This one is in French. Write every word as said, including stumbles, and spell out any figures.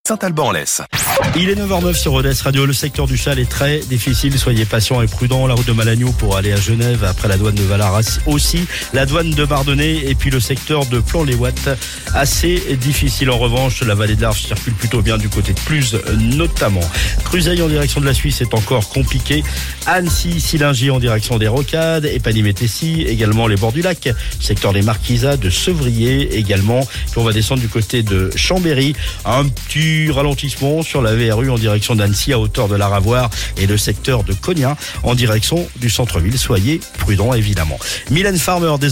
Saint-Alban-en-Laisse. Il est neuf heures neuf sur Rodez Radio. Le secteur du Châle est très difficile. Soyez patients et prudents. La route de Malagnou pour aller à Genève. Après la douane de Valaras aussi. La douane de Bardonnay. Et puis le secteur de Plan-les-Ouates. Assez difficile. En revanche, la vallée de l'Arche circule plutôt bien du côté de Cluse notamment. Cruseille en direction de la Suisse est encore compliqué. Annecy, Silingy en direction des Rocades. Épany-Métessy. Également les bords du lac. Secteur des Marquisats, de Sevrier également. Puis on va descendre du côté de Chambéry. Un petit ralentissement sur la V R U en direction d'Annecy à hauteur de la Ravoire et le secteur de Cognac en direction du centre-ville. Soyez prudents évidemment. Mylène Farmer.